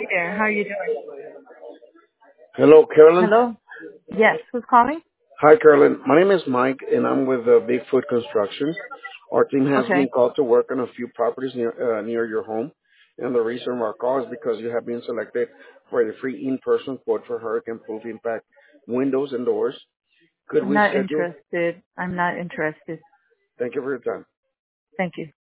Hey there. How are you doing? Hello, Carolyn. Hello? Yes. Who's calling? Hi, Carolyn. My name is Mike, and I'm with Bigfoot Construction. Our team has been Okay. called to work on a few properties near your home, and the reason for our call is because you have been selected for a free in-person quote for hurricane-proof impact windows and doors. Could I'm we not schedule? interested. I'm not interested. Thank you for your time. Thank you.